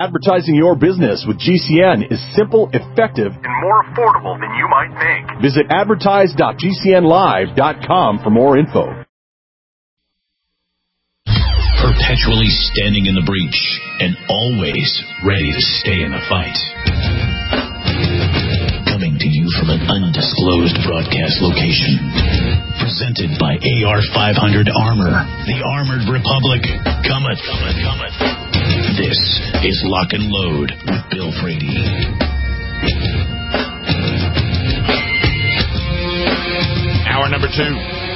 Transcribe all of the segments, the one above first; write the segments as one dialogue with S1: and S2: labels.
S1: Advertising your business with GCN is simple, effective, and more affordable than you might think. Visit advertise.gcnlive.com for more info.
S2: Perpetually standing in the breach and always ready to stay in the fight. Coming to you from an undisclosed broadcast location. Presented by AR-500 Armor, the Armored Republic. Cometh. This is Lock and Load with Bill Frady.
S3: Hour number 2.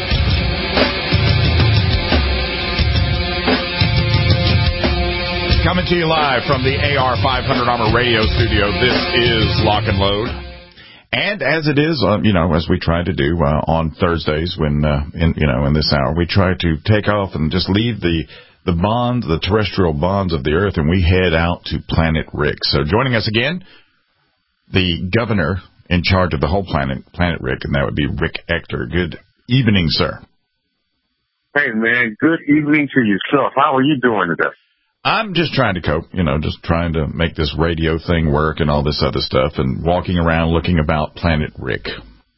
S3: Coming to you live from the AR-500 Armor radio studio. This is Lock and Load. And as it is, as we try to do on Thursdays when, in this hour, we try to take off and just leave the bonds, the terrestrial bonds of the Earth, and we head out to Planet Rick. So joining us again, the governor in charge of the whole planet, Planet Rick, and that would be Rick Ector. Good evening, sir.
S4: Hey, man, good evening to yourself. How are you doing today?
S3: I'm just trying to cope, just trying to make this radio thing work and all this other stuff and walking around looking about Planet Rick.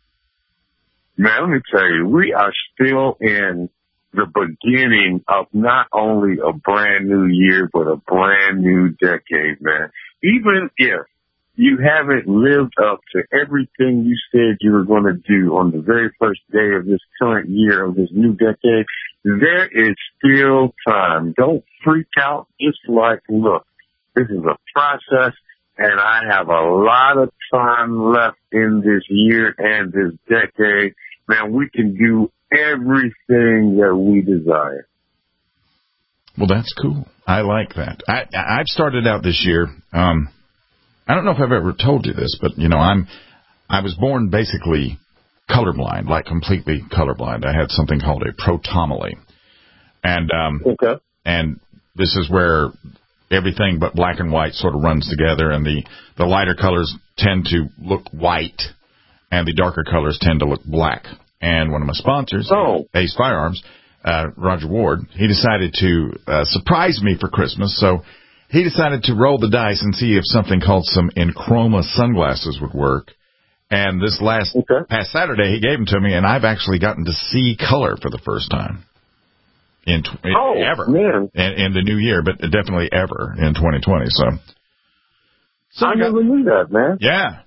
S4: Man, let me tell you, we are still in the beginning of not only a brand new year, but a brand new decade, man. Even if you haven't lived up to everything you said you were going to do on the very first day of this current year, of this new decade, there is still time. Don't freak out. Just look, this is a process, and I have a lot of time left in this year and this decade. Man, we can do everything that we desire.
S3: Well, that's cool. I like that. I've started out this year. I don't know if I've ever told you this, but, I was born basically colorblind, like completely colorblind. I had something called a protomoly. And and this is where everything but black and white sort of runs together, and the lighter colors tend to look white, and the darker colors tend to look black. And one of my sponsors, Ace Firearms, Roger Ward, he decided to surprise me for Christmas, so he decided to roll the dice and see if something called some Enchroma sunglasses would work. And this past Saturday, he gave them to me, and I've actually gotten to see color for the first time ever man. In the new year, but definitely ever in 2020. So
S4: I never knew that, man.
S3: Yeah,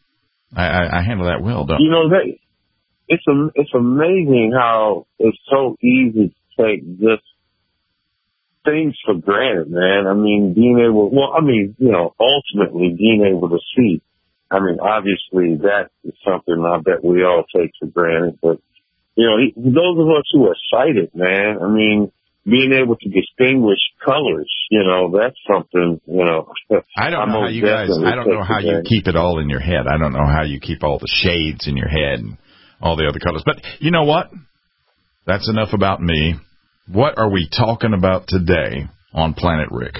S3: I handle that well, don't
S4: it's amazing how it's so easy to take just things for granted, man. I mean, ultimately being able to see. I mean, obviously that is something I bet we all take for granted, but those of us who are sighted, man, I mean, being able to distinguish colors, that's something,
S3: I don't know how you keep it all in your head. I don't know how you keep all the shades in your head and all the other colors. But you know what? That's enough about me. What are we talking about today on Planet Rick?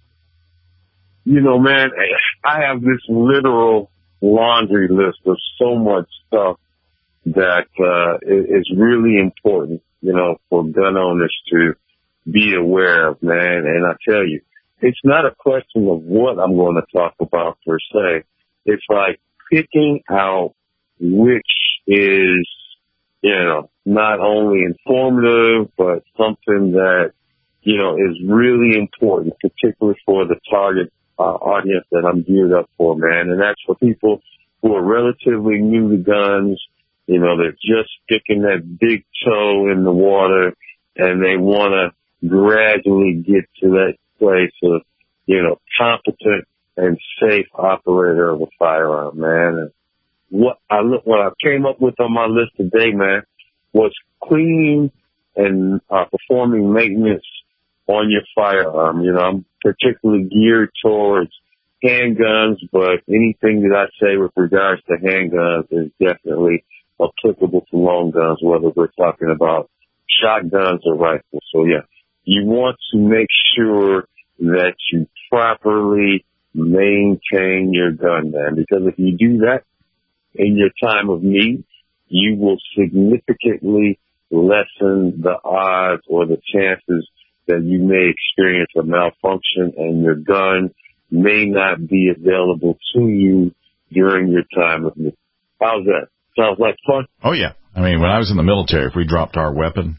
S4: Man, I have this literal laundry list of so much stuff that is really important, for gun owners to be aware of, man. And I tell you, it's not a question of what I'm going to talk about per se. It's like picking out which is, not only informative, but something that, is really important, particularly for the target audience that I'm geared up for, man. And that's for people who are relatively new to guns. They're just sticking that big toe in the water, and they want to gradually get to that place of, competent and safe operator of a firearm, man. And what I came up with on my list today, man, was cleaning and performing maintenance on your firearm. I'm particularly geared towards handguns, but anything that I say with regards to handguns is definitely applicable to long guns, whether we're talking about shotguns or rifles. So, yeah, you want to make sure that you properly maintain your gun, man, because if you do that in your time of need, you will significantly lessen the odds or the chances that you may experience a malfunction and your gun may not be available to you during your time with me. How's that? Sounds like fun?
S3: Oh, yeah. I mean, when I was in the military, if we dropped our weapon.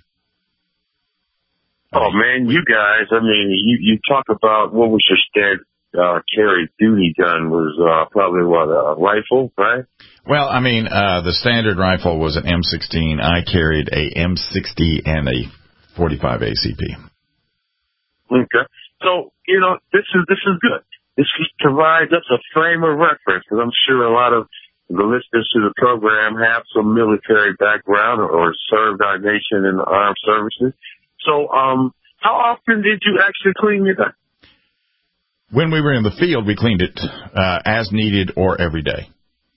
S4: Oh, man, you guys, I mean, you talk about what was your standard carry duty gun was probably, a rifle, right?
S3: Well, I mean, the standard rifle was an M16. I carried a M60 and a 45 ACP.
S4: Okay. So, this is good. This provides us a frame of reference, because I'm sure a lot of the listeners to the program have some military background or served our nation in the armed services. So, how often did you actually clean your gun?
S3: When we were in the field, we cleaned it as needed or every day.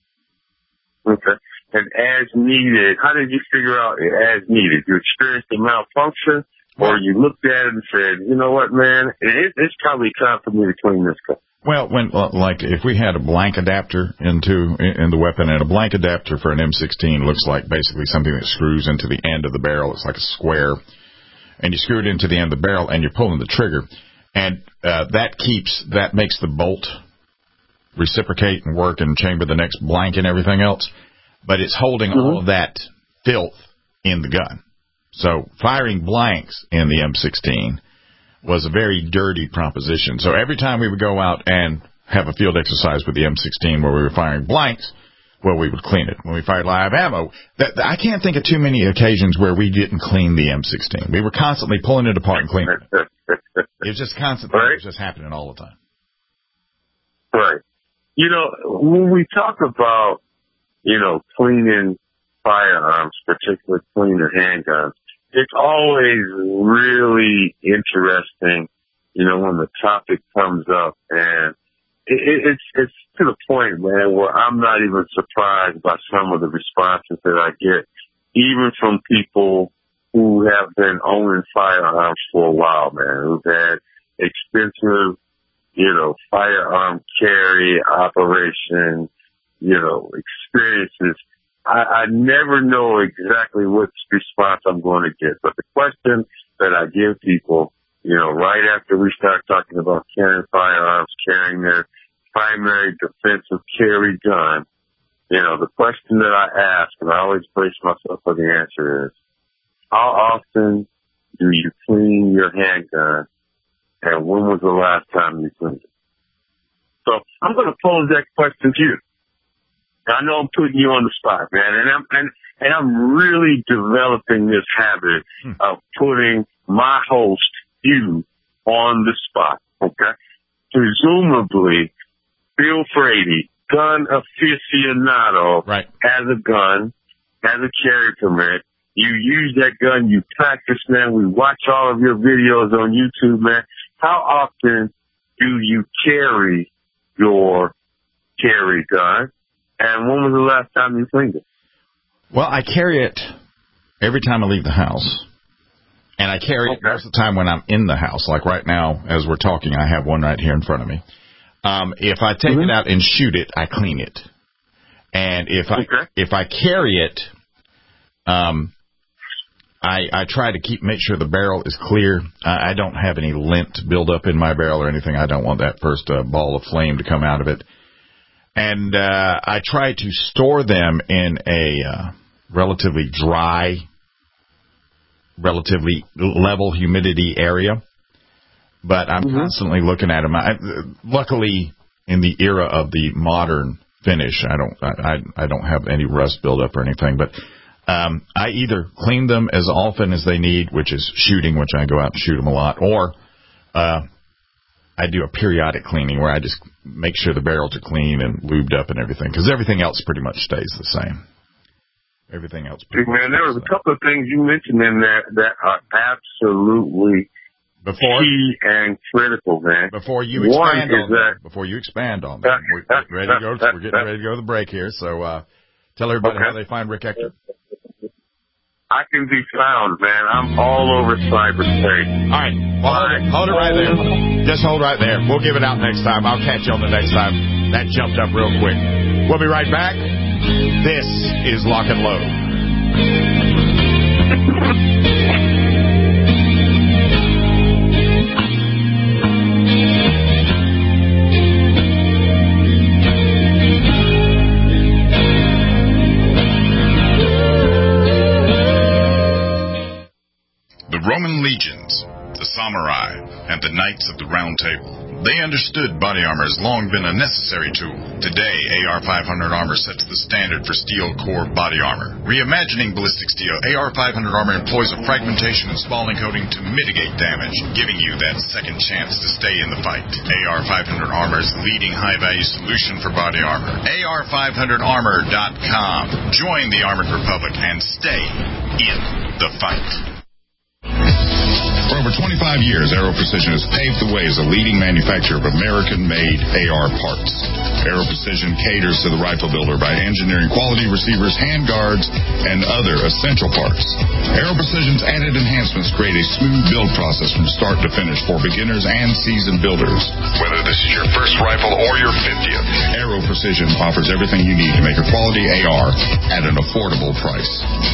S4: Okay. And as needed, how did you figure out as needed? You experienced a malfunction, or you looked at it and said, you know what, man, it's probably time for me to clean this gun?
S3: Well, like if we had a blank adapter in the weapon, and a blank adapter for an M16 looks like basically something that screws into the end of the barrel. It's like a square, and you screw it into the end of the barrel, and you're pulling the trigger, and that makes the bolt reciprocate and work and chamber the next blank and everything else. But it's holding all of that filth in the gun. So firing blanks in the M16 was a very dirty proposition. So every time we would go out and have a field exercise with the M16 where we were firing blanks, well, we would clean it. When we fired live ammo, I can't think of too many occasions where we didn't clean the M16. We were constantly pulling it apart and cleaning it. It was just constantly, It was just happening all the time.
S4: Right. When we talk about, cleaning firearms, particularly cleaning handguns, it's always really interesting, when the topic comes up, and it's to the point, man, where I'm not even surprised by some of the responses that I get, even from people who have been owning firearms for a while, man, who've had expensive, firearm carry operation, experiences. I never know exactly what response I'm going to get, but the question that I give people, right after we start talking about carrying firearms, carrying their primary defensive carry gun, the question that I ask, and I always brace myself for the answer, is, how often do you clean your handgun, and when was the last time you cleaned it? So I'm going to pose that question to you. I know I'm putting you on the spot, man, and I'm really developing this habit of putting my host, you, on the spot, okay? Presumably, Bill Frady, gun aficionado,
S3: right,
S4: has a gun, has a carry permit. You use that gun, you practice, man. We watch all of your videos on YouTube, man. How often do you carry your carry gun? And when was the last time you cleaned it?
S3: Well, I carry it every time I leave the house. And I carry it most of the time when I'm in the house. Like right now, as we're talking, I have one right here in front of me. If I take it out and shoot it, I clean it. And if I carry it, I try to make sure the barrel is clear. I don't have any lint build up in my barrel or anything. I don't want that first ball of flame to come out of it. And I try to store them in a relatively dry, relatively level humidity area. But I'm constantly looking at them. Luckily, in the era of the modern finish, I don't have any rust buildup or anything. But I either clean them as often as they need, which is shooting, which I go out and shoot them a lot, or I do a periodic cleaning where I just make sure the barrels are clean and lubed up and everything, because everything else pretty much stays the same. Everything else.
S4: Man, there was a couple of things you mentioned in there that are absolutely key and critical, man.
S3: Before you expand on them, we're getting ready to go to the break here. So tell everybody how they find Rick Ector.
S4: I can be found, man. I'm all over cyberspace.
S3: All right. Well, hold it right there. Just hold right there. We'll give it out next time. I'll catch you on the next time. That jumped up real quick. We'll be right back. This is Lock and Load. and the Knights of the Round Table. They understood body armor has long been a necessary tool. Today, AR-500 Armor sets the standard for steel core body armor. Reimagining ballistic steel, AR-500 Armor employs a fragmentation and spalling coating to mitigate damage, giving you that second chance to stay in the fight. AR-500 Armor is the leading high-value solution for body armor. AR500Armor.com. Join the Armored Republic and stay in the fight. For over 25 years, Aero Precision has paved the way as a leading manufacturer of American-made AR parts. Aero Precision caters to the rifle builder by engineering quality receivers, handguards, and other essential parts. Aero Precision's added enhancements create a smooth build process from start to finish for beginners and seasoned builders. Whether this is your first rifle or your 50th, Aero Precision offers everything you need to make a quality AR at an affordable price.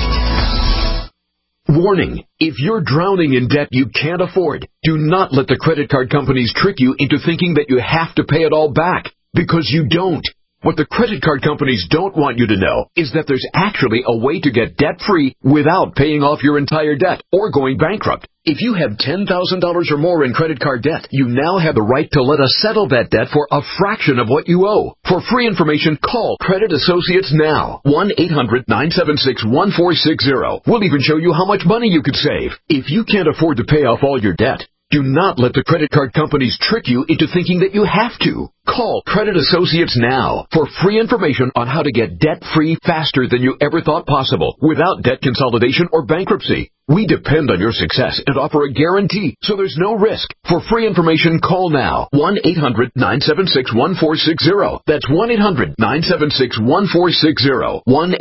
S5: Warning, if you're drowning in debt you can't afford, do not let the credit card companies trick you into thinking that you have to pay it all back, because you don't. What the credit card companies don't want you to know is that there's actually a way to get debt-free without paying off your entire debt or going bankrupt. If you have $10,000 or more in credit card debt, you now have the right to let us settle that debt for a fraction of what you owe. For free information, call Credit Associates now. 1-800-976-1460. We'll even show you how much money you could save. If you can't afford to pay off all your debt, do not let the credit card companies trick you into thinking that you have to. Call Credit Associates now for free information on how to get debt-free faster than you ever thought possible without debt consolidation or bankruptcy. We depend on your success and offer a guarantee, so there's no risk. For free information, call now. 1-800-976-1460. That's 1-800-976-1460.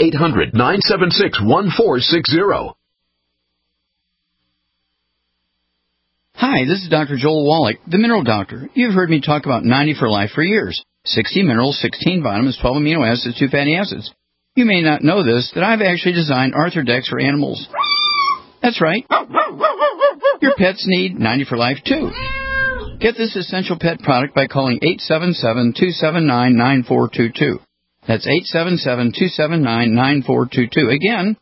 S5: 1-800-976-1460.
S6: Hi, this is Dr. Joel Wallach, the Mineral Doctor. You've heard me talk about 90 for Life for years. 60 minerals, 16 vitamins, 12 amino acids, 2 fatty acids. You may not know this, that I've actually designed Arthrodex for animals. That's right. Your pets need 90 for Life, too. Get this essential pet product by calling 877-279-9422. That's 877-279-9422. Again,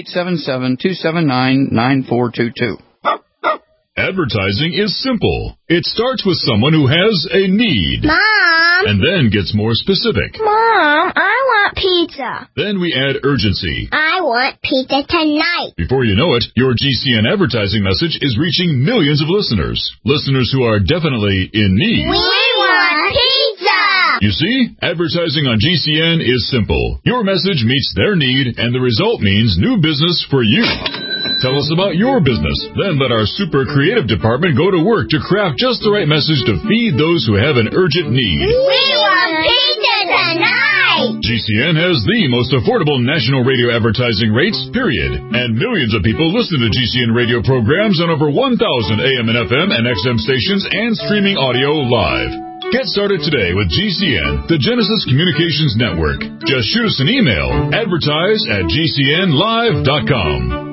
S6: 877-279-9422.
S7: Advertising is simple. It starts with someone who has a need.
S8: Mom!
S7: And then gets more specific.
S8: Mom, I want pizza.
S7: Then we add urgency.
S8: I want pizza tonight.
S7: Before you know it, your GCN advertising message is reaching millions of listeners. Listeners who are definitely in need.
S8: We want pizza!
S7: You see, advertising on GCN is simple. Your message meets their need, and the result means new business for you. Tell us about your business. Then let our super creative department go to work to craft just the right message to feed those who have an urgent need.
S8: We want pizza tonight!
S7: GCN has the most affordable national radio advertising rates, period. And millions of people listen to GCN radio programs on over 1,000 AM and FM and XM stations and streaming audio live. Get started today with GCN, the Genesis Communications Network. Just shoot us an email, advertise@gcnlive.com.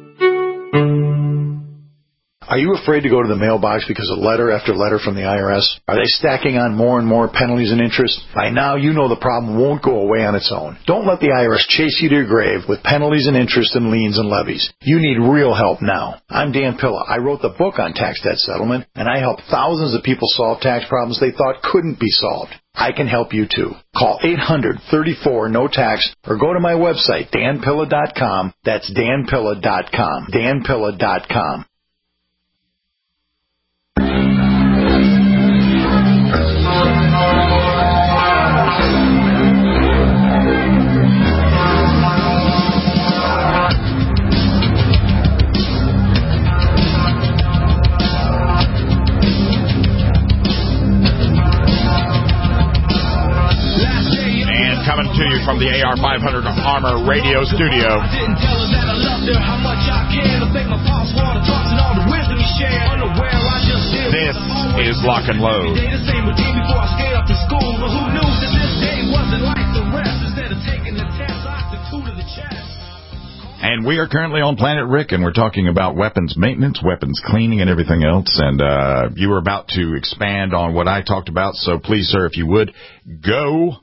S9: Are you afraid to go to the mailbox because of letter after letter from the IRS? Are they stacking on more and more penalties and interest? By now, you know the problem won't go away on its own. Don't let the IRS chase you to your grave with penalties and interest and liens and levies. You need real help now. I'm Dan Pilla. I wrote the book on tax debt settlement, and I help thousands of people solve tax problems they thought couldn't be solved. I can help you too. Call 800-34-NO-TAX or go to my website, danpilla.com. That's danpilla.com. danpilla.com.
S3: Coming to you from the AR500 Armor Radio Studio. This is Lock and Load. And we are currently on Planet Rick, and we're talking about weapons maintenance, weapons cleaning, and everything else. And you were about to expand on what I talked about, so please, sir, if you would, go.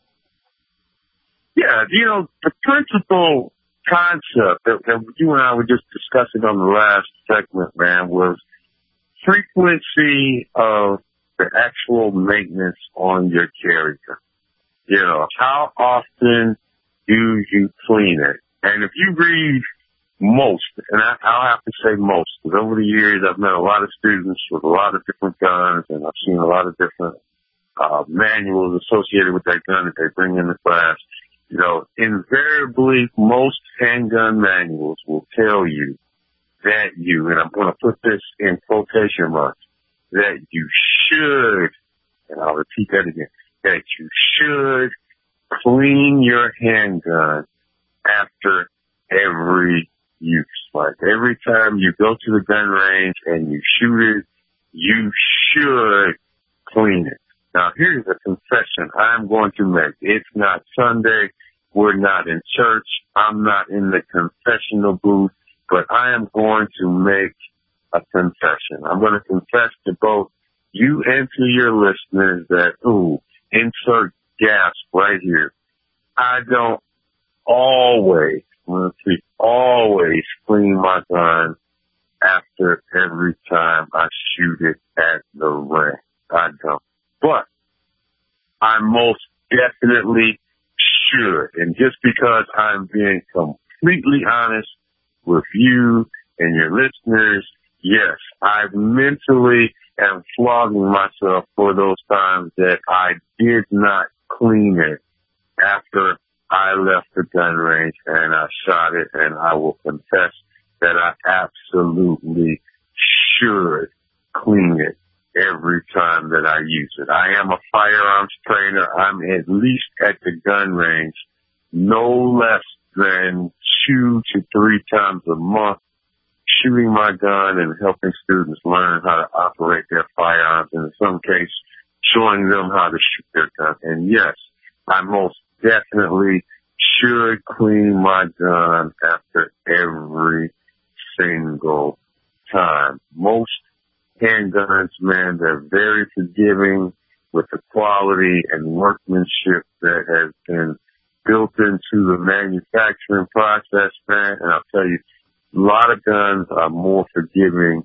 S4: Yeah, the principal concept that you and I were just discussing on the last segment, man, was frequency of the actual maintenance on your carry gun. You know, how often do you clean it? And if you read most, and I'll have to say most, because over the years I've met a lot of students with a lot of different guns, and I've seen a lot of different manuals associated with that gun that they bring in the class. You know, invariably, most handgun manuals will tell you that you, and I'm going to put this in quotation marks, that you should, and I'll repeat that again, that you should clean your handgun after every use. Like every time you go to the gun range and you shoot it, you should clean it. Now, here's a confession I'm going to make. It's not Sunday. We're not in church. I'm not in the confessional booth, but I am going to make a confession. I'm going to confess to both you and to your listeners that, insert gasp right here. I don't always clean my gun after every time I shoot it at the range. I don't. But I most definitely should. And just because I'm being completely honest with you and your listeners, yes, I mentally am flogging myself for those times that I did not clean it after I left the gun range and I shot it, and I will confess that I absolutely should clean it every time that I use it. I am a firearms trainer. I'm at least at the gun range no less than 2 to 3 times a month, shooting my gun and helping students learn how to operate their firearms, and in some cases, showing them how to shoot their gun. And yes, I most definitely should clean my gun after every single time. Most handguns, man, they're very forgiving with the quality and workmanship that has been built into the manufacturing process, man. And I'll tell you, a lot of guns are more forgiving,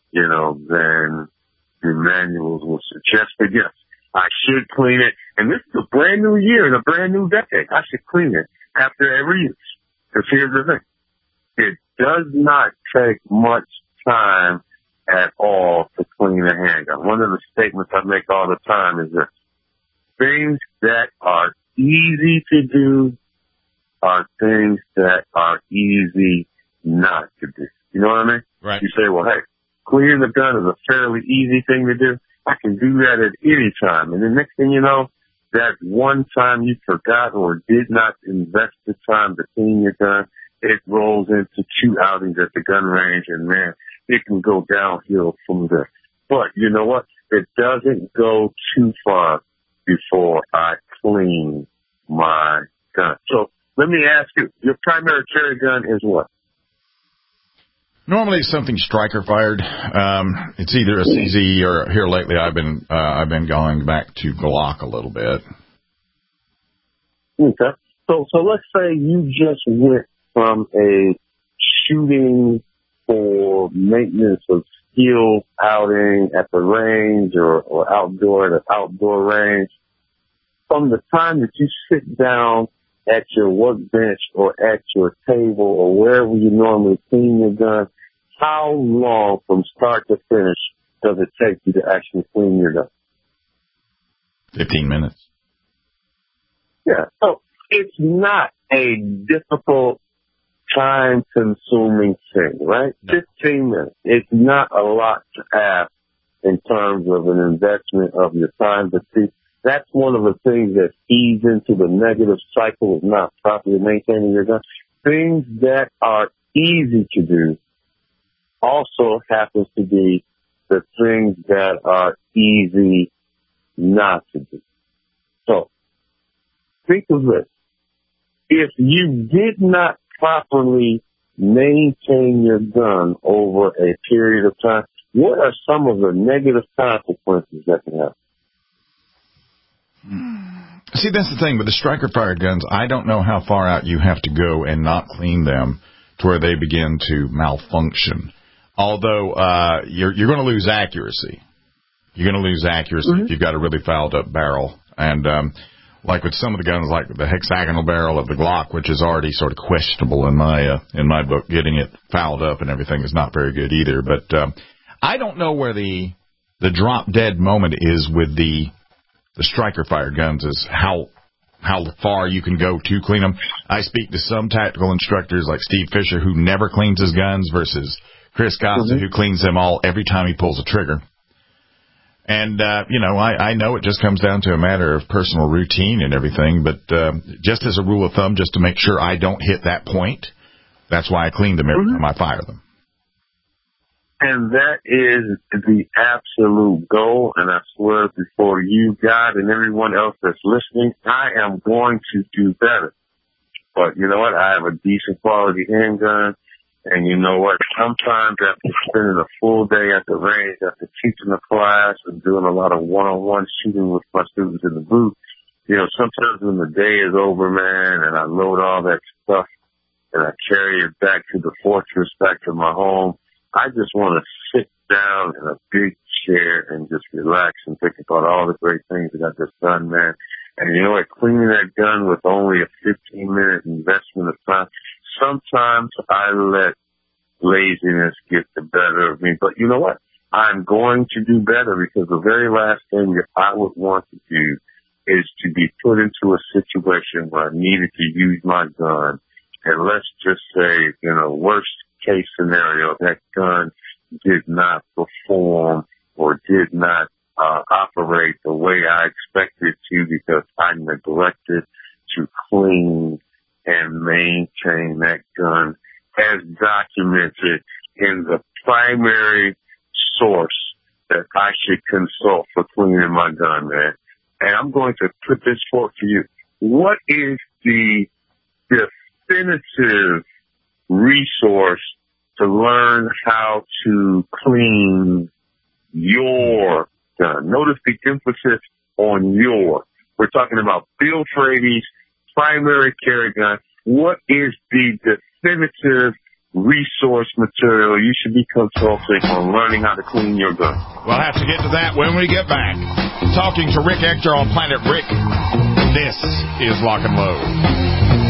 S4: than the manuals will suggest. But yes, I should clean it. And this is a brand new year and a brand new decade. I should clean it after every use. Because here's the thing. It does not take much time at all to clean a handgun. One of the statements I make all the time is that things that are easy to do are things that are easy not to do. You know what I mean?
S3: Right.
S4: You say, well, hey, cleaning the gun is a fairly easy thing to do. I can do that at any time. And the next thing you know, that one time you forgot or did not invest the time to clean your gun, it rolls into 2 outings at the gun range, and man, it can go downhill from there. But you know what? It doesn't go too far before I clean my gun. So let me ask you, your primary carry gun is what?
S3: Normally it's something striker fired. It's either a CZ or here lately I've been going back to Glock a little bit.
S4: Okay. So let's say you just went from a shooting for maintenance of skill outing at the range or outdoor at an outdoor range. From the time that you sit down at your workbench or at your table or wherever you normally clean your gun, how long from start to finish does it take you to actually clean your gun?
S3: 15 minutes.
S4: Yeah. So it's not a difficult, time-consuming thing, right? No. 15 minutes. It's not a lot to ask in terms of an investment of your time, but see, that's one of the things that feeds into the negative cycle of not properly maintaining your gun. Things that are easy to do also happens to be the things that are easy not to do. So, think of this. If you did not properly maintain your gun over a period of time, what are some of the negative consequences that can happen?
S3: See, that's the thing. With the striker-fired guns, I don't know how far out you have to go and not clean them to where they begin to malfunction. Although you're going to lose accuracy. You're going to lose accuracy if you've got a really fouled-up barrel. And like with some of the guns, like the hexagonal barrel of the Glock, which is already sort of questionable in my book, getting it fouled up and everything is not very good either. But I don't know where the drop-dead moment is with the striker-fired guns, is how far you can go to clean them. I speak to some tactical instructors like Steve Fisher, who never cleans his guns, versus Chris Costa, who cleans them all every time he pulls a trigger. And, I know it just comes down to a matter of personal routine and everything, but just as a rule of thumb, just to make sure I don't hit that point, that's why I clean them every time I fire them.
S4: And that is the absolute goal, and I swear before you, God, and everyone else that's listening, I am going to do better. But you know what? I have a decent quality handgun. And you know what? Sometimes after spending a full day at the range, after teaching a class and doing a lot of one-on-one shooting with my students in the booth, sometimes when the day is over, man, and I load all that stuff and I carry it back to the fortress, back to my home, I just want to sit down in a big chair and just relax and think about all the great things that I've just done, man. And you know what? Cleaning that gun with only a 15-minute investment of time, sometimes I let laziness get the better of me. But you know what? I'm going to do better, because the very last thing that I would want to do is to be put into a situation where I needed to use my gun. And let's just say, worst case scenario, that gun did not perform or did not operate the way I expected to, because I neglected to clean and maintain that gun as documented in the primary source that I should consult for cleaning my gun, man. And I'm going to put this forth to you. What is the definitive resource to learn how to clean your gun? Notice the emphasis on your. We're talking about Bill Frady's primary carry gun. What is the definitive resource material you should be consulting on learning how to clean your gun?
S3: We'll have to get to that when we get back. Talking to Rick Ector on Planet Rick. This is Lock and Load.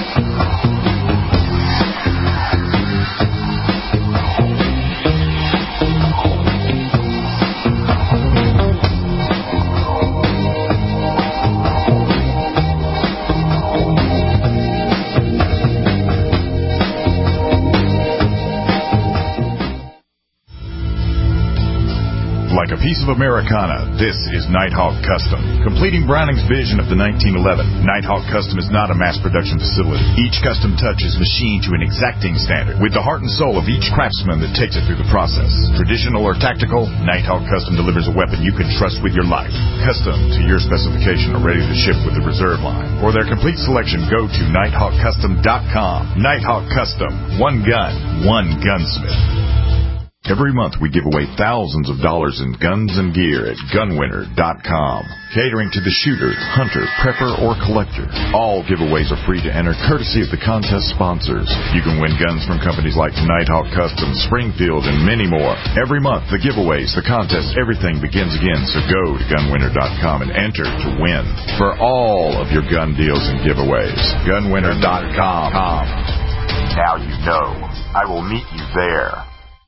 S3: Like a piece of Americana, this is Nighthawk Custom. Completing Browning's vision of the 1911, Nighthawk Custom is not a mass production facility. Each custom touch is machined to an exacting standard, with the heart and soul of each craftsman that takes it through the process. Traditional or tactical, Nighthawk Custom delivers a weapon you can trust with your life. Custom to your specification are ready to ship with the reserve line. For their complete selection, go to NighthawkCustom.com. Nighthawk Custom. One gun, one gunsmith. Every month we give away thousands of dollars in guns and gear at gunwinner.com. Catering to the shooter, hunter, prepper, or collector. All giveaways are free to enter, courtesy of the contest sponsors. You can win guns from companies like Nighthawk Custom, Springfield, and many more. Every month, the giveaways, the contests, everything begins again. So go to gunwinner.com and enter to win for all of your gun deals and giveaways. Gunwinner.com. Now you know. I will meet you there.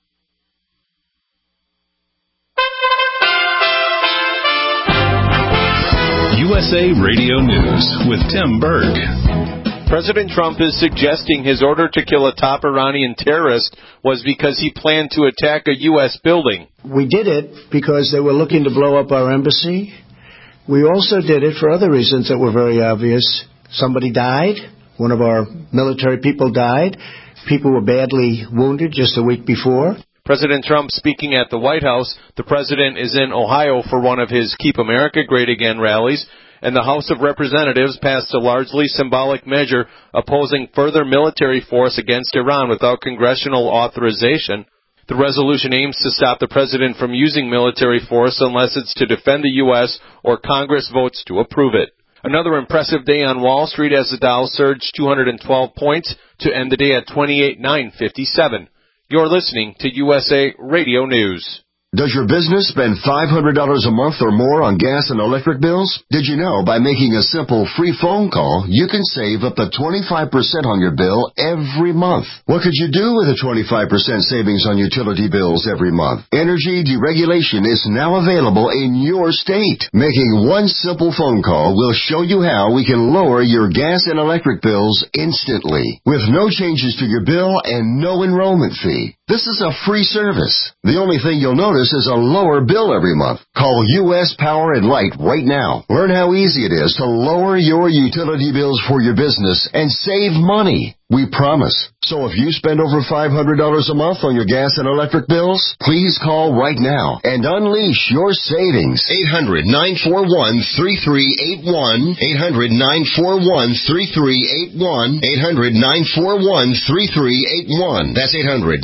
S10: USA Radio News with Tim Berg. President Trump is suggesting his order to kill a top Iranian terrorist was because he planned to attack a U.S. building.
S11: We did it because they were looking to blow up our embassy. We also did it for other reasons that were very obvious. Somebody died. One of our military people died. People were badly wounded just a week before.
S10: President Trump speaking at the White House. The president is in Ohio for one of his Keep America Great Again rallies, and the House of Representatives passed a largely symbolic measure opposing further military force against Iran without congressional authorization. The resolution aims to stop the president from using military force unless it's to defend the U.S. or Congress votes to approve it. Another impressive day on Wall Street as the Dow surged 212 points to end the day at 28,957. You're listening to USA Radio News.
S12: Does your business spend $500 a month or more on gas and electric bills? Did you know by making a simple free phone call, you can save up to 25% on your bill every month? What could you do with a 25% savings on utility bills every month? Energy deregulation is now available in your state. Making one simple phone call will show you how we can lower your gas and electric bills instantly, with no changes to your bill and no enrollment fee. This is a free service. The only thing you'll notice is a lower bill every month. Call U.S. Power and Light right now. Learn how easy it is to lower your utility bills for your business and save money. We promise. So if you spend over $500 a month on your gas and electric bills, please call right now and unleash your savings. 800-941-3381. 800-941-3381. 800-941-3381. That's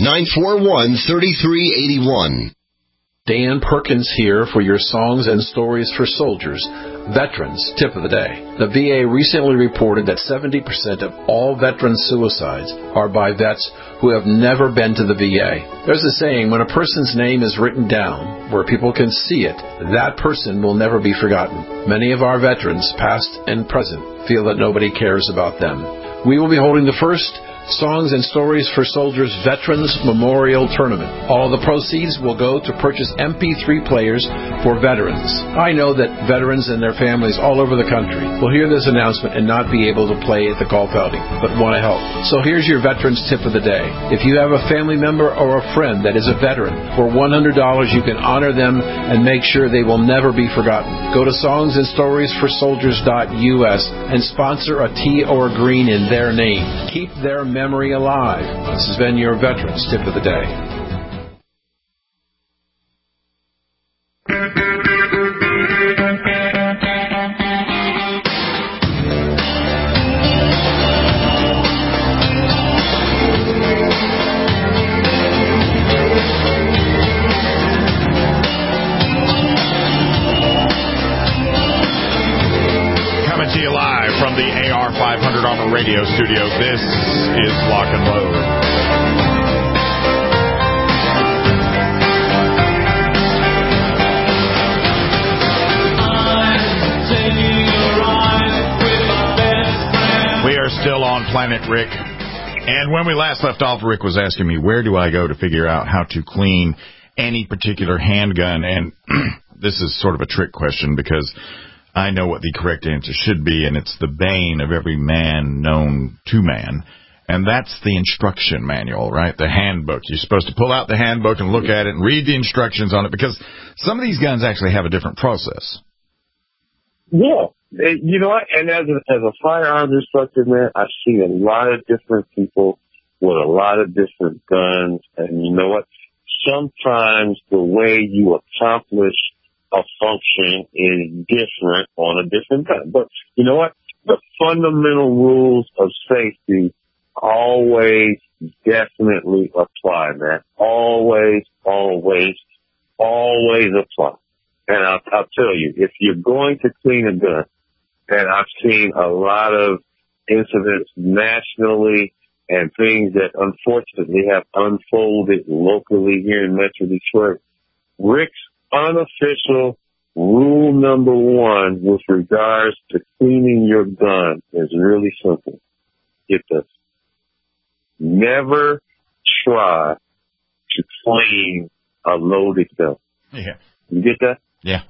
S12: 800-941-3381.
S13: Dan Perkins here for your Songs and Stories for Soldiers, Veterans Tip of the Day. The VA recently reported that 70% of all veteran suicides are by vets who have never been to the VA. There's a saying, when a person's name is written down where people can see it, that person will never be forgotten. Many of our veterans, past and present, feel that nobody cares about them. We will be holding the first Songs and Stories for Soldiers Veterans Memorial Tournament. All the proceeds will go to purchase MP3 players for veterans. I know that veterans and their families all over the country will hear this announcement and not be able to play at the golf outing, but want to help. So here's your Veterans Tip of the Day. If you have a family member or a friend that is a veteran, for $100 you can honor them and make sure they will never be forgotten. Go to songsandstoriesforsoldiers.us and sponsor a tea or a green in their name. Keep their memory alive. This has been your Veterans Tip of the Day.
S3: Coming to you live from the AR 500 Armor Radio studio. This is Lock and Load. We are still on Planet Rick. And when we last left off, Rick was asking me, where do I go to figure out how to clean any particular handgun? And this is sort of a trick question because I know what the correct answer should be, and it's the bane of every man known to man. And that's the instruction manual, right? The handbook. You're supposed to pull out the handbook and look at it and read the instructions on it because some of these guns actually have a different process.
S4: Yeah. You know what? And as a firearms instructor, man, I see a lot of different people with a lot of different guns. And you know what? Sometimes the way you accomplish a function is different on a different gun. But you know what? The fundamental rules of safety always definitely apply, man. Always apply. And I'll tell you, if you're going to clean a gun, and I've seen a lot of incidents nationally and things that unfortunately have unfolded locally here in Metro Detroit, Rick's unofficial rule number one with regards to cleaning your gun is really simple. Get this. Never try to clean a loaded gun.
S3: Yeah.
S4: You get that?
S3: Yeah.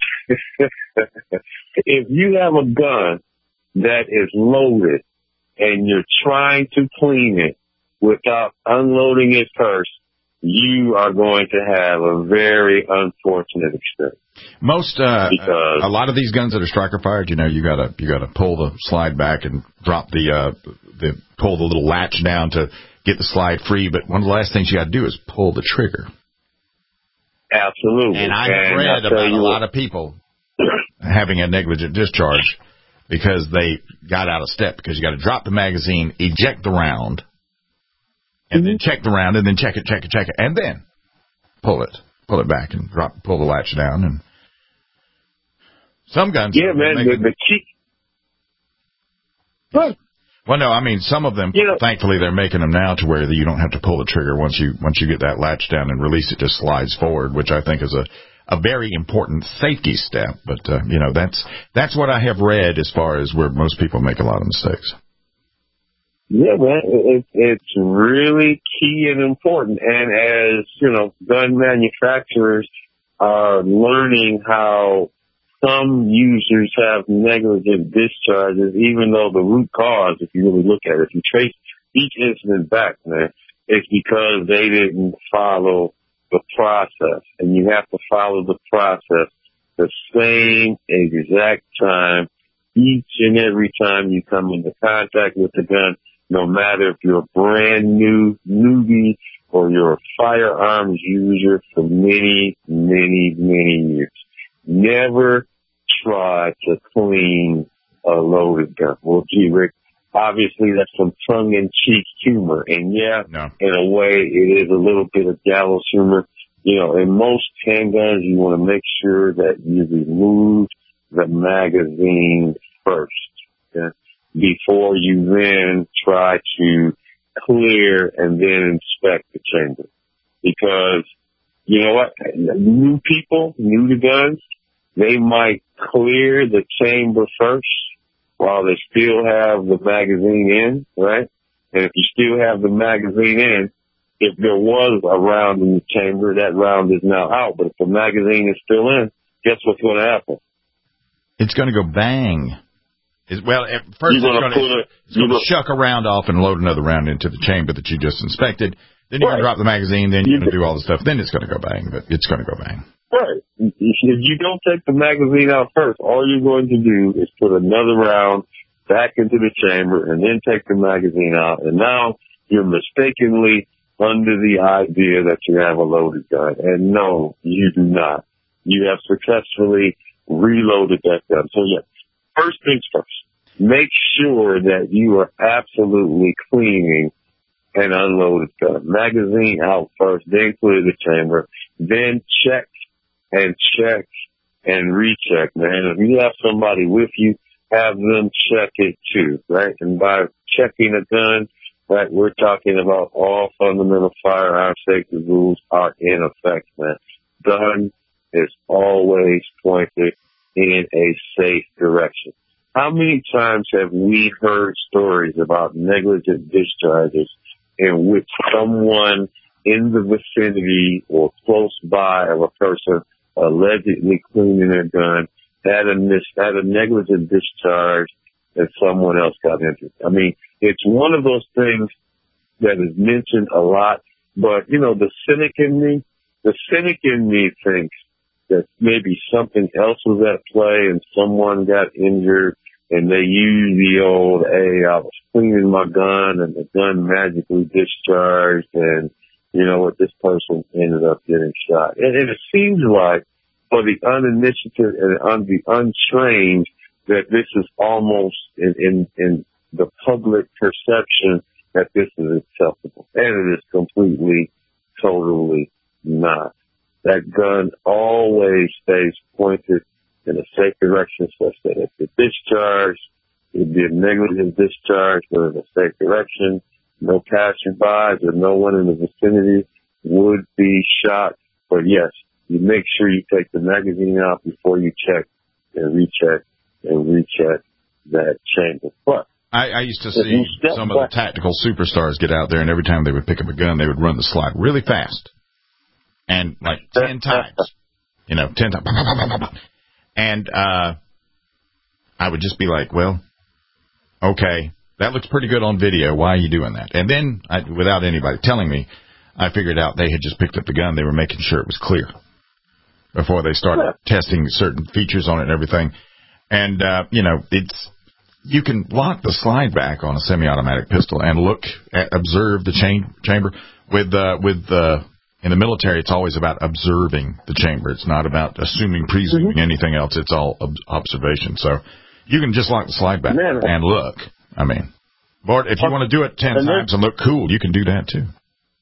S4: If you have a gun that is loaded and you're trying to clean it without unloading it first, you are going to have a very unfortunate experience.
S3: A lot of these guns that are striker fired, you know, you gotta pull the slide back and drop pull the little latch down to get the slide free. But one of the last things you got to do is pull the trigger.
S4: Absolutely.
S3: And I've read about a lot of people having a negligent discharge because they got out of step, because you got to drop the magazine, eject the round, and then check the round, and then check it, and then pull it back and pull the latch down. And some guns,
S4: yeah, man, the key.
S3: Well, no, I mean, some of them, thankfully, they're making them now to where you don't have to pull the trigger once you get that latch down and release, it just slides forward, which I think is a very important safety step. But, that's what I have read as far as where most people make a lot of mistakes.
S4: Yeah, man, it's really key and important. And as, gun manufacturers are learning how some users have negligent discharges, even though the root cause, if you really look at it, if you trace each incident back, man, it's because they didn't follow the process. And you have to follow the process the same exact time, each and every time you come into contact with the gun, no matter if you're a brand new newbie or you're a firearms user for many, many, many years. Never try to clean a loaded gun. Well, gee, Rick, obviously that's some tongue-in-cheek humor. And in a way, it is a little bit of gallows humor. In most handguns, you want to make sure that you remove the magazine first, okay, before you then try to clear and then inspect the chamber. Because, you know what, new people, new to guns, they might clear the chamber first while they still have the magazine in, right? And if you still have the magazine in, if there was a round in the chamber, that round is now out. But if the magazine is still in, guess what's going to happen?
S3: It's going to go bang. Well, at first it's going to shuck a round off and load another round into the chamber that you just inspected. Then you're going to drop the magazine. Then you're going to do all the stuff. Then it's going to go bang. But it's going to go bang.
S4: Right. If you don't take the magazine out first, all you're going to do is put another round back into the chamber and then take the magazine out. And now you're mistakenly under the idea that you have a loaded gun. And no, you do not. You have successfully reloaded that gun. So, first things first, make sure that you are absolutely cleaning an unloaded gun. Magazine out first, then clear the chamber, then check and recheck, man. If you have somebody with you, have them check it too, right? And by checking a gun, right, we're talking about all fundamental firearm safety rules are in effect, man. Gun is always pointed in a safe direction. How many times have we heard stories about negligent discharges in which someone in the vicinity or close by of a person allegedly cleaning their gun had a negligent discharge and someone else got injured? I mean, it's one of those things that is mentioned a lot, but, the cynic in me thinks that maybe something else was at play and someone got injured and they used the old, hey, I was cleaning my gun and the gun magically discharged and, this person ended up getting shot. And it seems like for the uninitiated and the untrained that this is almost in the public perception that this is acceptable. And it is completely, totally not. That gun always stays pointed in a safe direction such that if it discharged, it would be a negligent discharge, but in a safe direction. No passerbys or no one in the vicinity would be shot. But yes, you make sure you take the magazine out before you check and recheck that chamber. But
S3: I used to see some of the tactical superstars get out there, and every time they would pick up a gun, they would run the slide really fast. And like 10 times. 10 times. And I would just be like, well, okay, that looks pretty good on video. Why are you doing that? And then, without anybody telling me, I figured out they had just picked up the gun. They were making sure it was clear before they started testing certain features on it and everything. And, you can lock the slide back on a semi-automatic pistol and observe the chamber. In the military, it's always about observing the chamber. It's not about presuming anything else. It's all observation. So you can just lock the slide back and look. I mean, Lord, if you want to do it 10 times and look cool, you can do that too.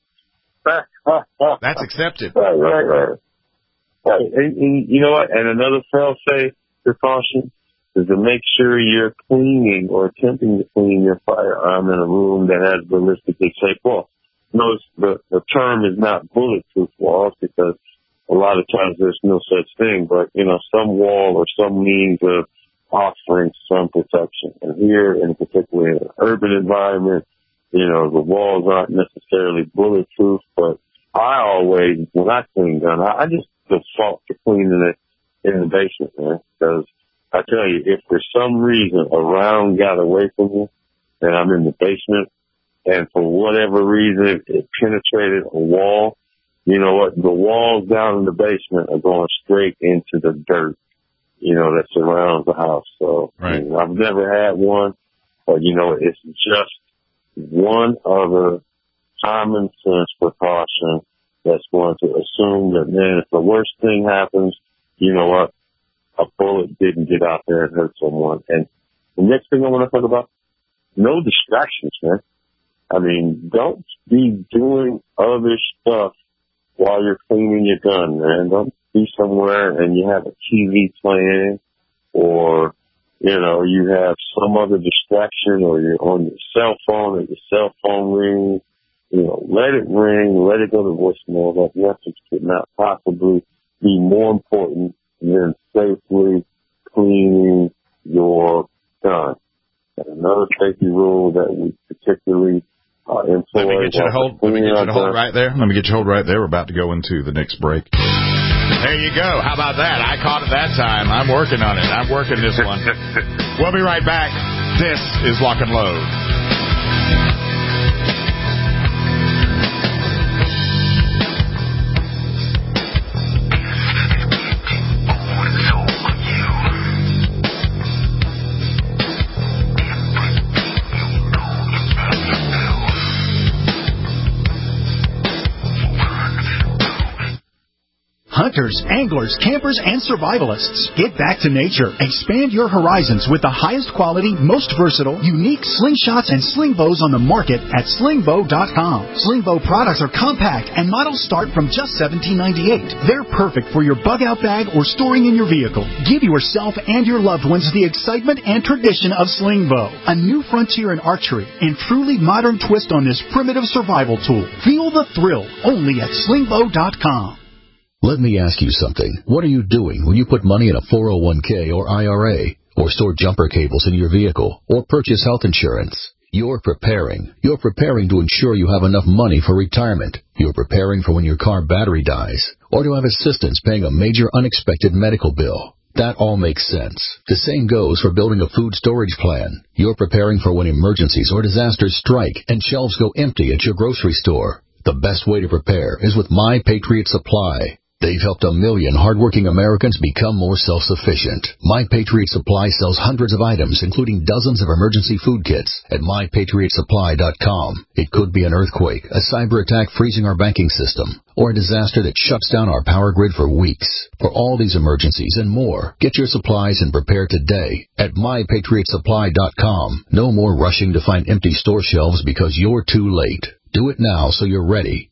S3: That's accepted.
S4: Right. And you know what? And another fail-safe precaution is to make sure you're cleaning or attempting to clean your firearm in a room that has ballistically safe walls. Notice the term is not bulletproof walls because a lot of times there's no such thing, but, some wall or some means of offering some protection. And here, in particular in an urban environment, the walls aren't necessarily bulletproof, but I always, when I clean gun, I just default to cleaning it in the basement, man, because I tell you, if for some reason a round got away from me and I'm in the basement and for whatever reason it penetrated a wall, you know what? The walls down in the basement are going straight into the dirt, that surrounds the house. So
S3: right.
S4: I've never had one, but, it's just one other common sense precaution that's going to assume that, man, if the worst thing happens, you know what? A bullet didn't get out there and hurt someone. And the next thing I want to talk about, no distractions, man. I mean, don't be doing other stuff while you're cleaning your gun, man. Don't be somewhere and you have a TV playing or, you have some other distraction or you're on your cell phone and your cell phone rings. Let it ring, let it go to voicemail. That message could not possibly be more important than safely cleaning your gun. And another safety rule that we particularly employ.
S3: Let me get you to hold right there. We're about to go into the next break. There you go. How about that? I caught it that time. I'm working on it. I'm working this one. We'll be right back. This is Lock and Load.
S14: Hunters, anglers, campers, and survivalists. Get back to nature. Expand your horizons with the highest quality, most versatile, unique slingshots and sling bows on the market at slingbow.com. Slingbow products are compact and models start from just $17.98. They're perfect for your bug-out bag or storing in your vehicle. Give yourself and your loved ones the excitement and tradition of Slingbow, a new frontier in archery and truly modern twist on this primitive survival tool. Feel the thrill only at slingbow.com.
S15: Let me ask you something. What are you doing when you put money in a 401k or IRA, or store jumper cables in your vehicle, or purchase health insurance? You're preparing. You're preparing to ensure you have enough money for retirement. You're preparing for when your car battery dies, or to have assistance paying a major unexpected medical bill. That all makes sense. The same goes for building a food storage plan. You're preparing for when emergencies or disasters strike and shelves go empty at your grocery store. The best way to prepare is with My Patriot Supply. They've helped 1 million hardworking Americans become more self-sufficient. My Patriot Supply sells hundreds of items, including dozens of emergency food kits at MyPatriotSupply.com. It could be an earthquake, a cyber attack freezing our banking system, or a disaster that shuts down our power grid for weeks. For all these emergencies and more, get your supplies and prepare today at MyPatriotSupply.com. No more rushing to find empty store shelves because you're too late. Do it now so you're ready.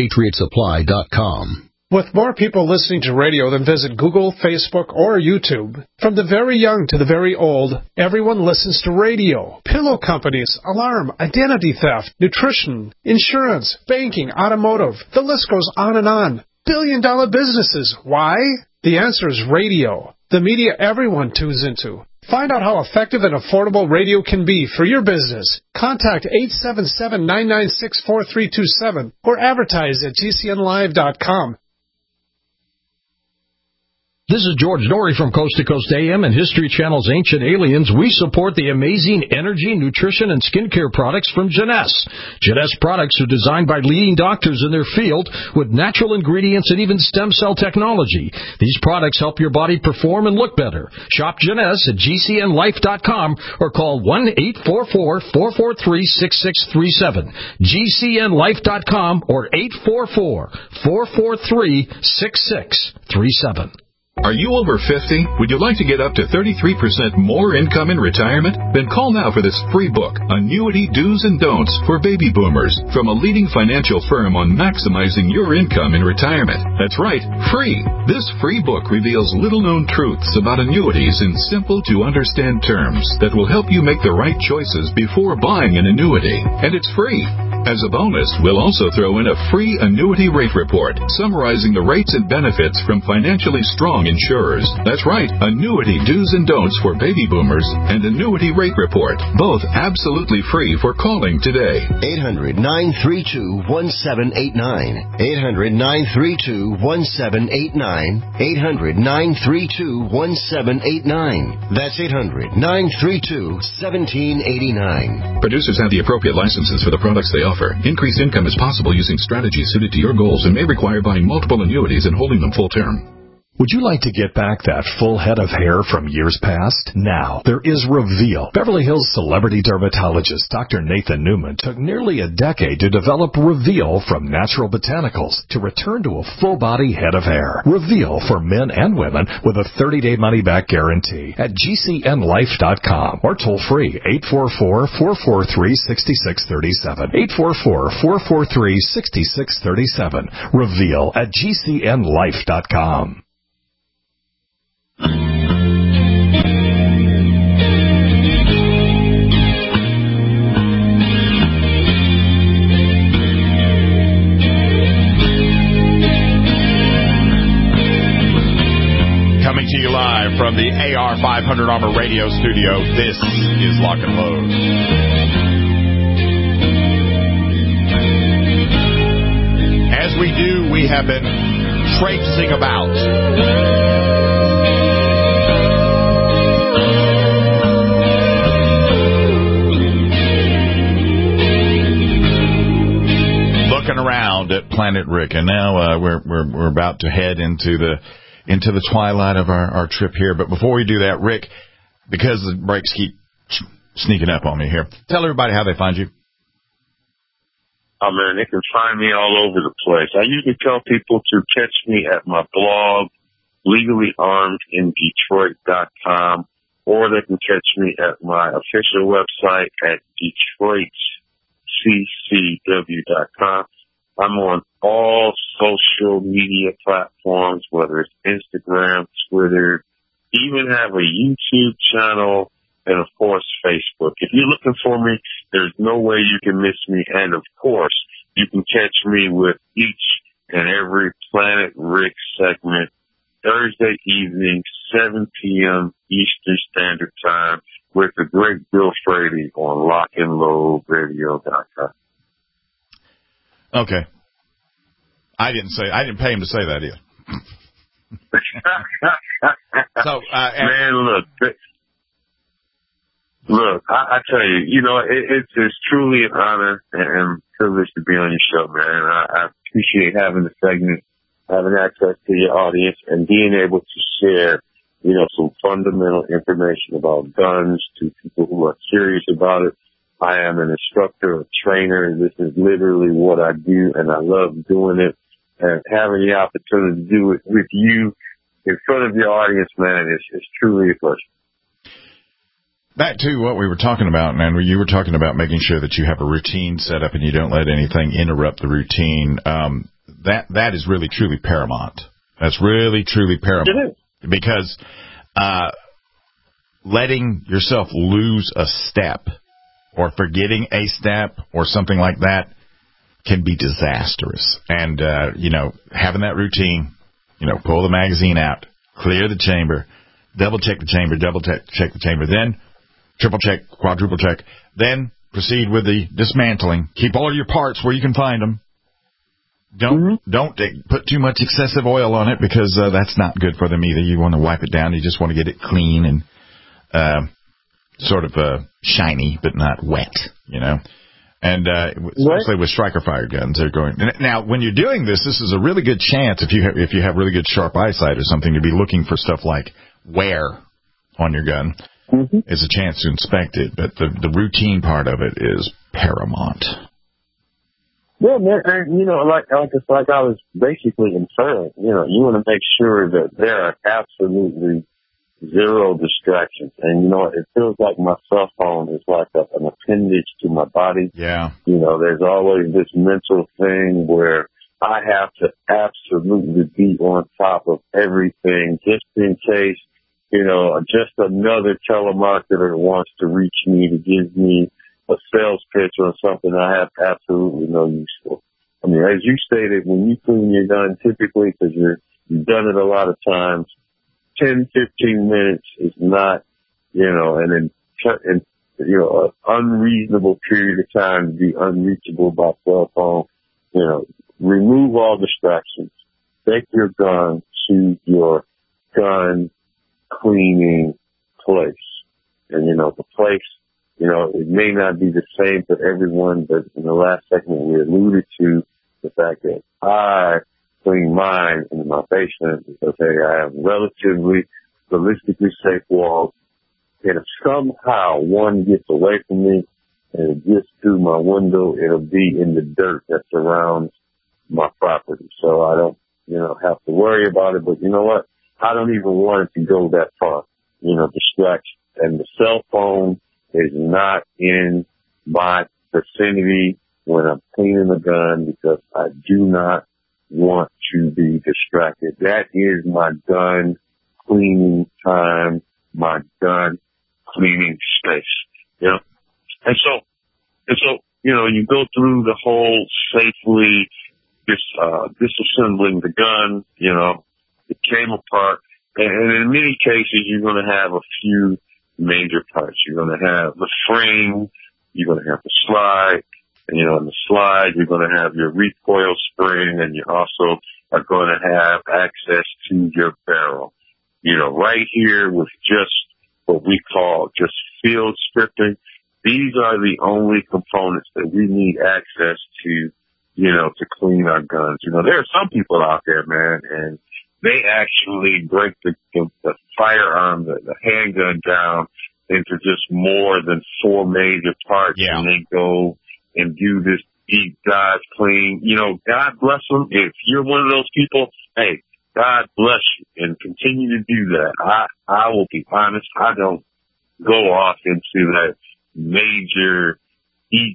S15: MyPatriotSupply.com.
S16: With more people listening to radio than visit Google, Facebook, or YouTube, from the very young to the very old, everyone listens to radio. Pillow companies, alarm, identity theft, nutrition, insurance, banking, automotive. The list goes on and on. Billion-dollar businesses. Why? The answer is radio. The media everyone tunes into. Find out how effective and affordable radio can be for your business. Contact 877-996-4327 or advertise at GCNlive.com.
S17: This is George Norrie from Coast to Coast AM and History Channel's Ancient Aliens. We support the amazing energy, nutrition, and skincare products from Jeunesse. Jeunesse products are designed by leading doctors in their field with natural ingredients and even stem cell technology. These products help your body perform and look better. Shop Jeunesse at GCNlife.com or call 1-844-443-6637. GCNlife.com or 844-443-6637.
S18: Are you over 50? Would you like to get up to 33% more income in retirement? Then call now for this free book, Annuity Do's and Don'ts for Baby Boomers, from a leading financial firm on maximizing your income in retirement. That's right, free. This free book reveals little-known truths about annuities in simple-to-understand terms that will help you make the right choices before buying an annuity. And it's free. As a bonus, we'll also throw in a free annuity rate report summarizing the rates and benefits from financially strong insurers. That's right, Annuity Do's and Don'ts for Baby Boomers and Annuity Rate Report, both absolutely free for calling today.
S12: 800-932-1789. 800-932-1789. 800-932-1789. That's 800-932-1789.
S18: Producers have the appropriate licenses for the products they offer. Increased income is possible using strategies suited to your goals and may require buying multiple annuities and holding them full term.
S1: Would you like to get back that full head of hair from years past? Now, there is Reveal. Beverly Hills celebrity dermatologist Dr. Nathan Newman took nearly a decade to develop Reveal from natural botanicals to return to a full-body head of hair. Reveal for men and women with a 30-day money-back guarantee at GCNlife.com or toll-free 844-443-6637. 844-443-6637. Reveal at GCNlife.com.
S3: Coming to you live from the AR500 Armor Radio Studio, this is Lock and Load. As we do, we have been traipsing about. Looking around at Planet Rick, and now we're about to head into the twilight of our trip here. But before we do that, Rick, because the breaks keep sneaking up on me here, tell everybody how they find you.
S4: Oh, man, they can find me all over the place. I usually tell people to catch me at my blog, LegallyArmedInDetroit.com, or they can catch me at my official website at DetroitCCW.com. I'm on all social media platforms, whether it's Instagram, Twitter, even have a YouTube channel, and, of course, Facebook. If you're looking for me, there's no way you can miss me. And, of course, you can catch me with each and every Planet Rick segment Thursday evening, 7 p.m. Eastern Standard Time with the great Bill Frady on LockandLoadRadio.com.
S3: Okay. I didn't pay him to say that either. So,
S4: man, look, I tell you, it's truly an honor and privilege to be on your show, man. I appreciate having the segment, having access to your audience, and being able to share, some fundamental information about guns to people who are curious about it. I am an instructor, a trainer. This is literally what I do, and I love doing it. And having the opportunity to do it with you in front of your audience, man, is truly a pleasure.
S3: Back to what we were talking about, man, you were talking about making sure that you have a routine set up and you don't let anything interrupt the routine. That is really, truly paramount. That's really, truly paramount. It is. Because letting yourself lose a step or forgetting a step or something like that can be disastrous. And, having that routine, pull the magazine out, clear the chamber, double check the chamber, check the chamber, then triple check, quadruple check, then proceed with the dismantling. Keep all your parts where you can find them. Don't put too much excessive oil on it because that's not good for them either. You want to wipe it down. You just want to get it clean and sort of shiny but not wet, And especially with striker fire guns, they're going. Now, when you're doing this is a really good chance if you have really good sharp eyesight or something to be looking for stuff like wear on your gun. Is a chance to inspect it, but the routine part of it is paramount.
S4: Yeah, man, and like I was basically inferring, you want to make sure that there are absolutely zero distractions. And it feels like my cell phone is like an appendage to my body.
S3: Yeah.
S4: There's always this mental thing where I have to absolutely be on top of everything just in case, just another telemarketer wants to reach me to give me a sales pitch on something I have absolutely no use for. I mean, as you stated, when you clean your gun, typically, because you've done it a lot of times, 10, 15 minutes is not, an unreasonable period of time to be unreachable by cell phone. Remove all distractions. Take your gun to your gun cleaning place. And, the place, it may not be the same for everyone, but in the last segment we alluded to the fact that I clean mine in my basement because, hey, I have relatively ballistically safe walls. And if somehow one gets away from me and it gets through my window, it'll be in the dirt that surrounds my property. So I don't, have to worry about it. But you know what? I don't even want it to go that far, distraction. And the cell phone is not in my vicinity when I'm cleaning the gun because I do not want to be distracted. That is my gun cleaning time, my gun cleaning space. And so, you go through the whole safely disassembling the gun, it came apart. And in many cases, you're going to have a few major parts. You're going to have the frame, you're going to have the slide, and in the slide, you're going to have your recoil spring, and you also are going to have access to your barrel. Right here with just what we call just field scripting, these are the only components that we need access to, to clean our guns. There are some people out there, man, and they actually break the firearm, the handgun down into just more than 4 major parts. Yeah. And they go and do this deep dive clean. God bless them. If you're one of those people, hey, God bless you and continue to do that. I will be honest. I don't go off into that major each,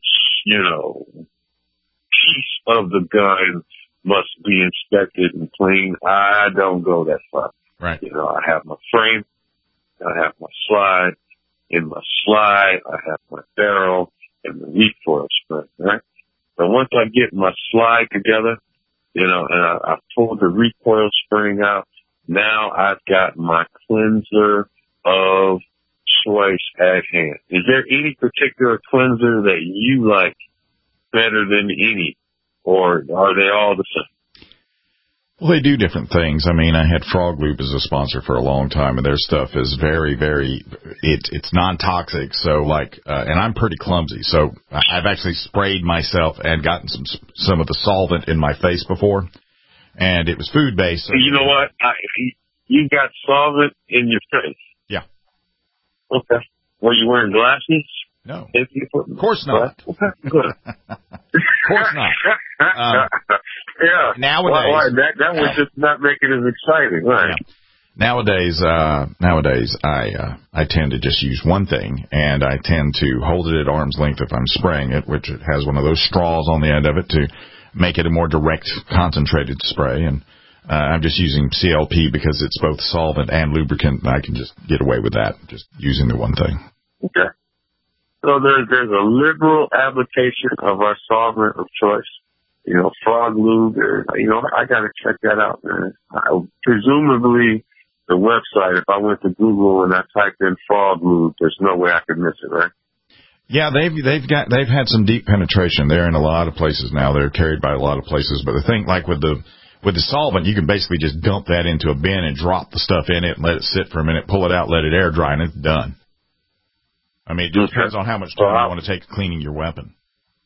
S4: piece of the gun must be inspected and cleaned. I don't go that far.
S3: Right.
S4: I have my frame. I have my slide. In my slide, I have my barrel and the recoil spring, right? So once I get my slide together, and I pull the recoil spring out, now I've got my cleanser of choice at hand. Is there any particular cleanser that you like better than any, or are they all the same?
S3: Well, they do different things. I mean, I had Frog Lube as a sponsor for a long time, and their stuff is very, very, it's non-toxic. So, and I'm pretty clumsy. So I've actually sprayed myself and gotten some of the solvent in my face before, and it was food-based. So
S4: you know what? You got solvent in your face?
S3: Yeah.
S4: Okay. Were you wearing glasses?
S3: No. Of course not.
S4: Okay, good.
S3: Of course not.
S4: Yeah.
S3: Nowadays,
S4: that would just not make it as exciting, right?
S3: Yeah. Nowadays, I tend to just use one thing, and I tend to hold it at arm's length if I'm spraying it, which it has one of those straws on the end of it to make it a more direct, concentrated spray. And I'm just using CLP because it's both solvent and lubricant, and I can just get away with that, just using the one thing.
S4: Okay. So there's a liberal application of our solvent of choice. Frog Lube, I got to check that out, man. Presumably, the website, if I went to Google and I typed in Frog Lube, there's no way I could miss it, right?
S3: Yeah, they've had some deep penetration. They're in a lot of places now. They're carried by a lot of places. But the thing, like with the solvent, you can basically just dump that into a bin and drop the stuff in it and let it sit for a minute, pull it out, let it air dry, and it's done. I mean, it just depends on how much time you want to take cleaning your weapon.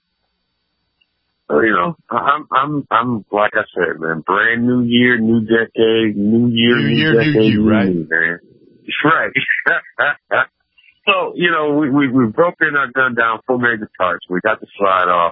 S4: I'm like I said, man, brand new year, new decade, new decade,
S3: new you, right?
S4: Man. Right. So, we've broken our gun down 4 major parts. We got the slide off.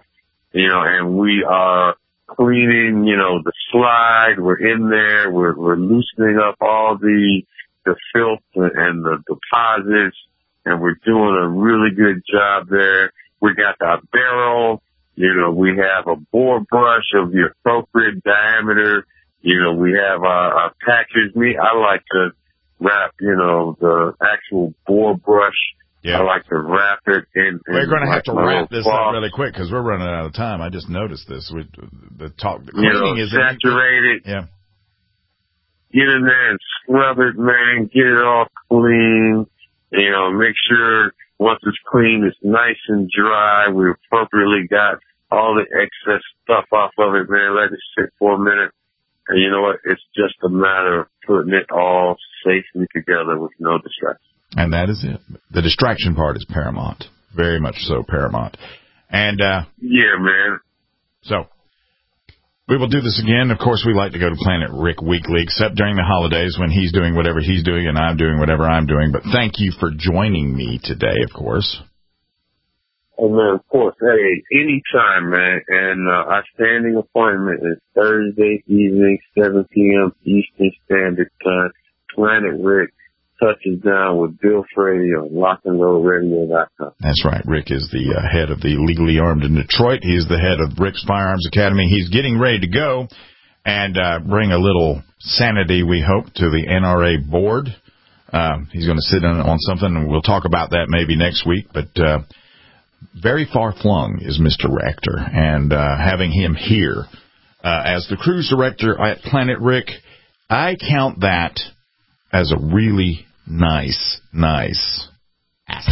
S4: you know, and we are cleaning, you know, the slide. We're in there. We're loosening up all the filth and the deposits, and we're doing a really good job there. We got our barrel. You know, we have a bore brush of the appropriate diameter. You know, we have our package. I like to wrap, you know, the actual bore brush. Yeah. I like to wrap it in.
S3: We're going to have to wrap this
S4: cloth.
S3: up really quick because we're running out of time. I just noticed this. The cleaning is
S4: saturated.
S3: Yeah.
S4: Get in there and scrub it, man. Get it all clean. You know, make sure once it's clean, it's nice and dry. We appropriately got all the excess stuff off of it, man. Let it sit for a minute. And you know what? It's just a matter of putting it all safely together with no distraction.
S3: And that is it. The distraction part is paramount. Very much so paramount. And,
S4: yeah, man.
S3: So, we will do this again. Of course, we like to go to Planet Rick weekly, except during the holidays when he's doing whatever he's doing and I'm doing whatever I'm doing. But thank you for joining me today, of course.
S4: Oh, man, of course. Hey, anytime, man. And our standing appointment is Thursday evening, 7 p.m. Eastern Standard Time. Planet Rick touches down with Bill Frady on lockandloadradio.com.
S3: That's right. Rick is the head of the Legally Armed in Detroit. He's the head of Rick's Firearms Academy. He's getting ready to go and bring a little sanity, we hope, to the NRA board. He's going to sit in on something, and we'll talk about that maybe next week. But very far-flung is Mr. Rector, and having him here as the cruise director at Planet Rick, I count that as a really nice asset.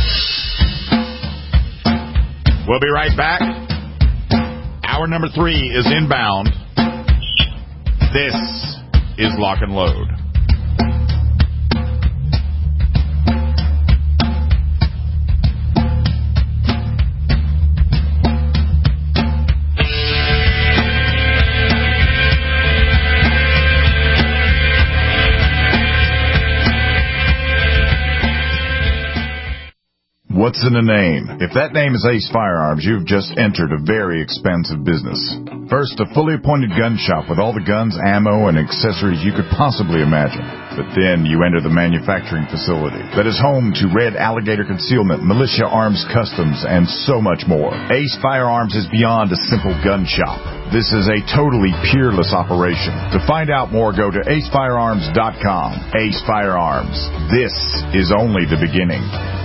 S3: We'll be right back. Hour number 3 is inbound. This is Lock and Load. What's in a name? If that name is Ace Firearms, you've just entered a very expansive business. First, a fully appointed gun shop with all the guns, ammo, and accessories you could possibly imagine. But then you enter the manufacturing facility that is home to Red Alligator Concealment, Militia Arms Customs, and so much more. Ace Firearms is beyond a simple gun shop. This is a totally peerless operation. To find out more, go to acefirearms.com. Ace Firearms. This is only the beginning.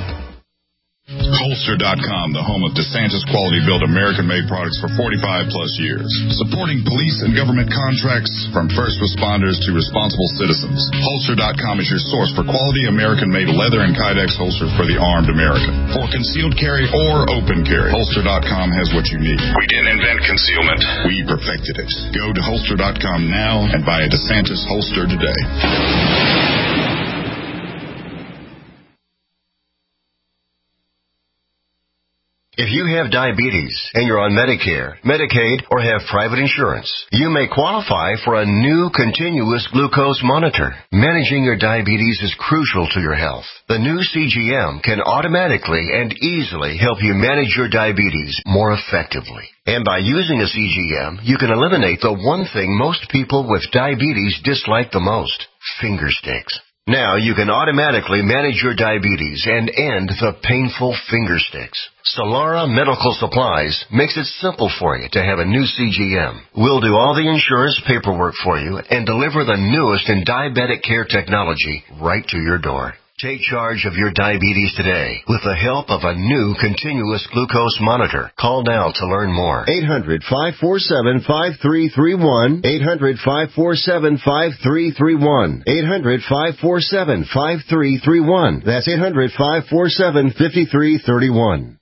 S19: Holster.com, the home of DeSantis quality-built American-made products for 45-plus years. Supporting police and government contracts from first responders to responsible citizens. Holster.com is your source for quality American-made leather and Kydex holsters for the armed American. For concealed carry or open carry, Holster.com has what you need. We didn't invent concealment. We perfected it. Go to Holster.com now and buy a DeSantis holster today.
S12: If you have diabetes and you're on Medicare, Medicaid, or have private insurance, you may qualify for a new continuous glucose monitor. Managing your diabetes is crucial to your health. The new CGM can automatically and easily help you manage your diabetes more effectively. And by using a CGM, you can eliminate the one thing most people with diabetes dislike the most: finger sticks. Now you can automatically manage your diabetes and end the painful finger sticks. Solara Medical Supplies makes it simple for you to have a new CGM. We'll do all the insurance paperwork for you and deliver the newest in diabetic care technology right to your door. Take charge of your diabetes today with the help of a new continuous glucose monitor. Call now to learn more. 800-547-5331. 800-547-5331. 800-547-5331. That's 800-547-5331.